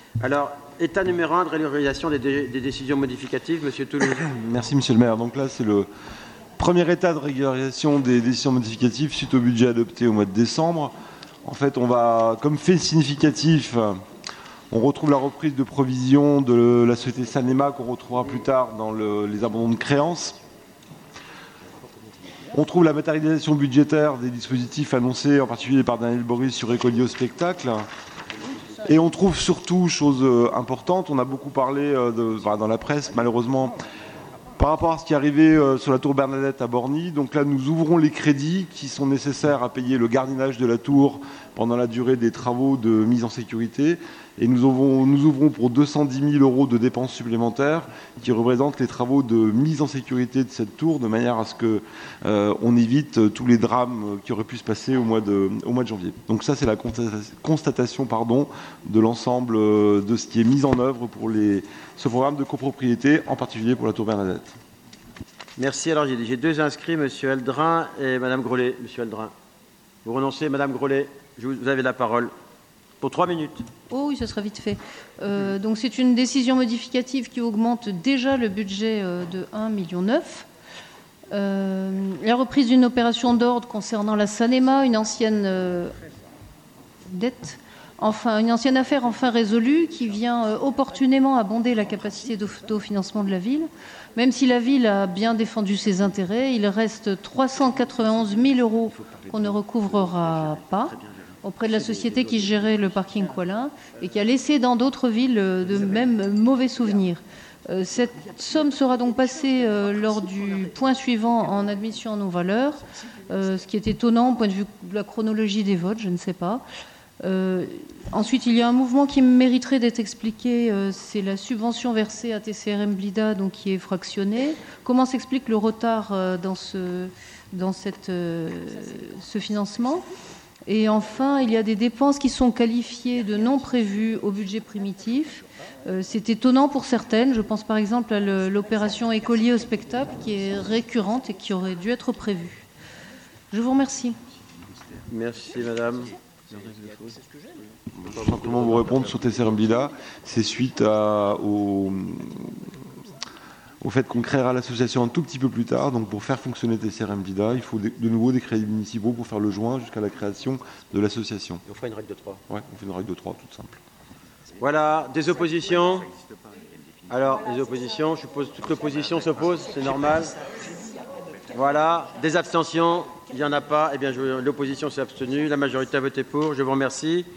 Alors, état numéro 1 de régularisation des décisions modificatives, Monsieur Toulouse. Merci, Monsieur le maire. Donc là, c'est le premier état de régularisation des décisions modificatives suite au budget adopté au mois de décembre. En fait, on va, comme fait significatif, on retrouve la reprise de provision de la société Sanema qu'on retrouvera plus tard dans les abandons de créances. On trouve la matérialisation budgétaire des dispositifs annoncés, en particulier par Daniel Boris sur Écoliers au spectacle. Et on trouve surtout, chose importante, on a beaucoup parlé dans la presse, malheureusement, par rapport à ce qui est arrivé sur la tour Bernadette à Borny. Donc là, nous ouvrons les crédits qui sont nécessaires à payer le gardiennage de la tour pendant la durée des travaux de mise en sécurité. Et nous ouvrons pour 210 000 € de dépenses supplémentaires qui représentent les travaux de mise en sécurité de cette tour, de manière à ce qu'on évite tous les drames qui auraient pu se passer au mois de janvier. Donc ça, c'est la constatation de l'ensemble de ce qui est mis en œuvre pour ce programme de copropriété, en particulier pour la tour Bernadette. Merci. Alors, j'ai deux inscrits, M. Eldrin et Mme Grollet. M. Eldrin, vous renoncez, Mme Grollet, vous avez la parole. Pour 3 minutes. Oh oui, ce sera vite fait. Donc c'est une décision modificative qui augmente déjà le budget de 1,9 million. La reprise d'une opération d'ordre concernant la Sanema, une ancienne dette, une ancienne affaire enfin résolue qui vient opportunément abonder la capacité d'autofinancement de la ville. Même si la ville a bien défendu ses intérêts, il reste 391 000 € qu'on ne recouvrera pas auprès de la société qui gérait le parking Coilin et qui a laissé dans d'autres villes de même mauvais souvenirs. Cette somme sera donc passée lors du point suivant en admission non valeur, ce qui est étonnant au point de vue de la chronologie des votes, je ne sais pas. Ensuite, il y a un mouvement qui mériterait d'être expliqué, c'est la subvention versée à TCRM Blida, donc qui est fractionnée. Comment s'explique le retard dans ce financement ? Et enfin, il y a des dépenses qui sont qualifiées de non prévues au budget primitif. C'est étonnant pour certaines. Je pense par exemple à l'opération Écoliers au spectacle qui est récurrente et qui aurait dû être prévue. Je vous remercie. Merci, madame. Je vais simplement vous répondre sur TCRM Blida. C'est suite au fait qu'on créera l'association un tout petit peu plus tard. Donc pour faire fonctionner TCRM Blida, il faut de nouveau des crédits municipaux pour faire le joint jusqu'à la création de l'association. On fera une règle de 3. Oui, on fait une règle de 3, toute simple. Voilà, des oppositions. Alors, les oppositions, je suppose toute l'opposition s'oppose, c'est normal. Voilà, des abstentions, il n'y en a pas. Eh bien, l'opposition s'est abstenue, la majorité a voté pour. Je vous remercie.